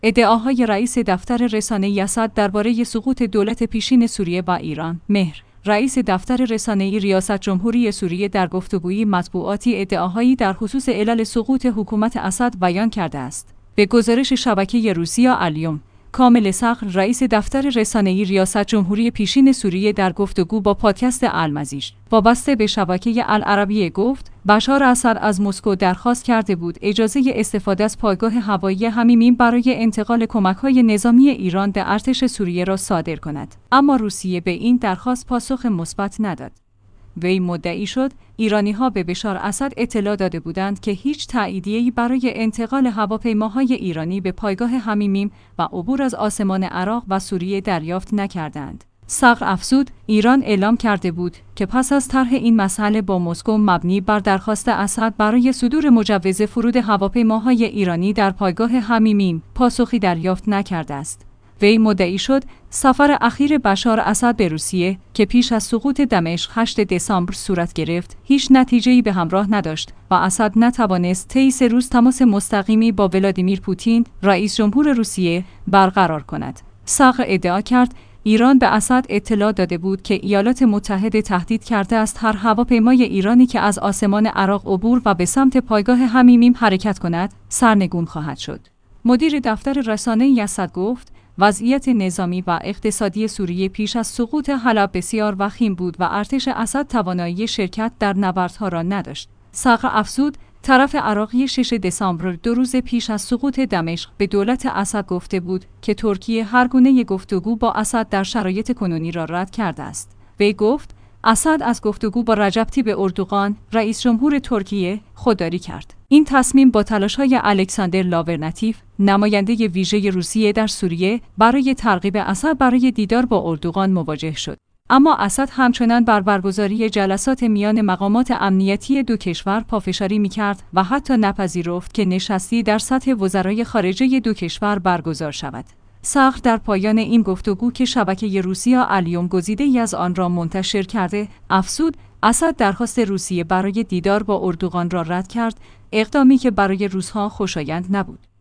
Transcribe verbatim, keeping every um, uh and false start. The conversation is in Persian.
ادعاهای رئیس دفتر رسانه‌ای اسد درباره سقوط دولت پیشین سوریه با ایران. مهر رئیس دفتر رسانه‌ای ریاست جمهوری سوریه در گفتگوی مطبوعاتی ادعاهایی در خصوص علل سقوط حکومت اسد بیان کرده است. به گزارش شبکه روسیا الیوم، کامل صقر رئیس دفتر رسانه‌ای ریاست جمهوری پیشین سوریه در گفتگو با پادکست المزیج وابسته به شبکه العربیه گفت بشار اسد از مسکو درخواست کرده بود اجازه استفاده از پایگاه هوایی حمیمیم برای انتقال کمک‌های نظامی ایران به ارتش سوریه را صادر کند، اما روسیه به این درخواست پاسخ مثبت نداد. وی مدعی شد ایرانی‌ها به بشار اسد اطلاع داده بودند که هیچ تأییدیه‌ای برای انتقال هواپیماهای ایرانی به پایگاه حمیمیم و عبور از آسمان عراق و سوریه دریافت نکردند. صقر افزود ایران اعلام کرده بود که پس از طرح این مسئله با مسکو مبنی بر درخواست اسد برای صدور مجوز فرود هواپیماهای ایرانی در پایگاه حمیمیم پاسخی دریافت نکرده است. وی مدعی شد سفر اخیر بشار اسد به روسیه که پیش از سقوط دمشق هشتم دسامبر صورت گرفت هیچ نتیجه‌ای به همراه نداشت و اسد نتوانست طی سه روز تماس مستقیمی با ولادیمیر پوتین رئیس جمهور روسیه برقرار کند. صقر ادعا کرد ایران به اسد اطلاع داده بود که ایالات متحده تهدید کرده است هر هواپیمای ایرانی که از آسمان عراق عبور و به سمت پایگاه حمیمیم حرکت کند سرنگون خواهد شد. مدیر دفتر رسانه‌ای اسد گفت وضعیت نظامی و اقتصادی سوریه پیش از سقوط حلب بسیار وخیم بود و ارتش اسد توانایی شرکت در نبردها را نداشت. صقر افزود طرف عراقی ششم دسامبر دو روز پیش از سقوط دمشق به دولت اسد گفته بود که ترکیه هر گونه گفتگو با اسد در شرایط کنونی را رد کرده است. وی گفت اسد از گفتگو با رجب طیب اردوغان رئیس جمهور ترکیه خودداری کرد. این تصمیم با تلاش‌های الکساندر لاورناتیف نماینده ویژه روسیه در سوریه برای ترغیب اسد برای دیدار با اردوغان مواجه شد. اما اسد همچنان بر برگزاری جلسات میان مقامات امنیتی دو کشور پافشاری می‌کرد و حتی نپذیرفت که نشستی در سطح وزرای خارجه دو کشور برگزار شود. صقر در پایان این گفتگو که شبکه روسیا الیوم گزیده‌ای از آن را منتشر کرده، افزود اسد درخواست روسیه برای دیدار با اردوغان را رد کرد، اقدامی که برای روس‌ها خوشایند نبود.